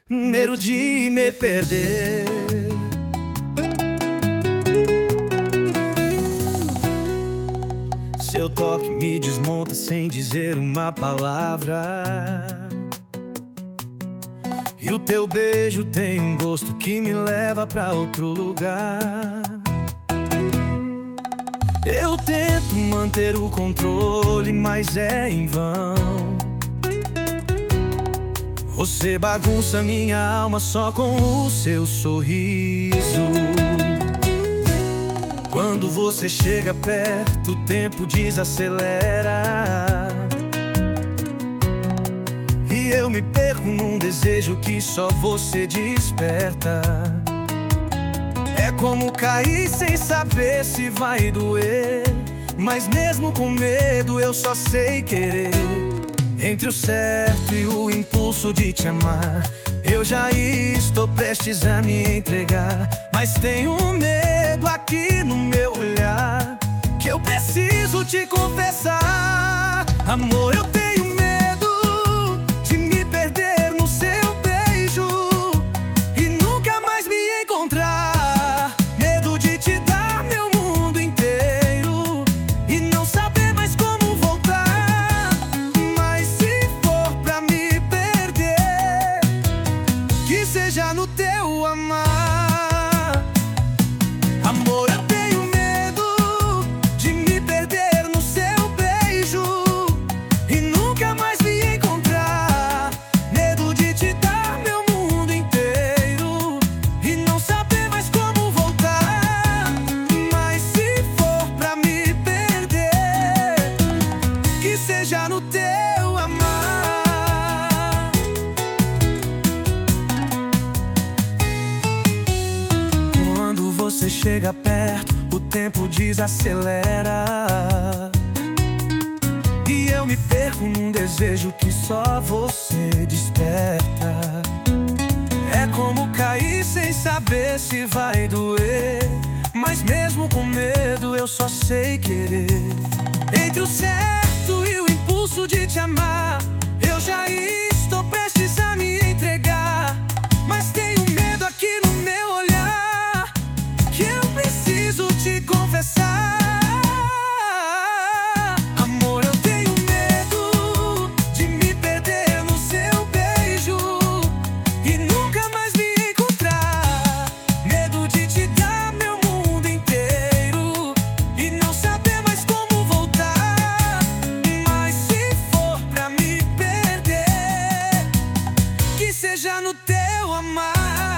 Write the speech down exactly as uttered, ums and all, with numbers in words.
Medo de me perder. Seu toque me desmonta sem dizer uma palavra. E o teu beijo tem um gosto que me leva pra outro lugar. Eu tento manter o controle, mas é em vão. Você bagunça minha alma só com o seu sorriso. Quando você chega perto, o tempo desacelera. E eu me perco num desejo que só você desperta. É como cair sem saber se vai doer, mas mesmo com medo eu só sei querer. Entre o certo e o impulso de te amar, eu já estou prestes a me entregar. Mas tenho medo aqui no meu olhar, que eu preciso te confessar. Amor, eu tenho medo de me perder no seu beijo e nunca mais me encontrar. Medo de te dar meu mundo inteiro e não saber mais como voltar. Mas se for pra me perder, que seja no teu amar. Amor, eu tenho medo de me perder no seu beijo e nunca mais me encontrar. Medo de te dar meu mundo inteiro e não saber mais como voltar. Mas se for pra me perder, que seja no teu amar. Quando você chega perto, o tempo desacelera. E eu me perco num desejo que só você desperta. É como cair sem saber se vai doer, mas mesmo com medo eu só sei querer. Entre o certo e o impulso de te amar, eu já estou prestes a me entregar. Mas tenho medo aqui no meu olhar, que eu preciso te confessar. Amor, eu tenho medo de me perder no seu beijo e nunca mais me encontrar. Medo de te dar meu mundo inteiro e não saber mais como voltar. Mas se for pra me perder, que seja no teu amar.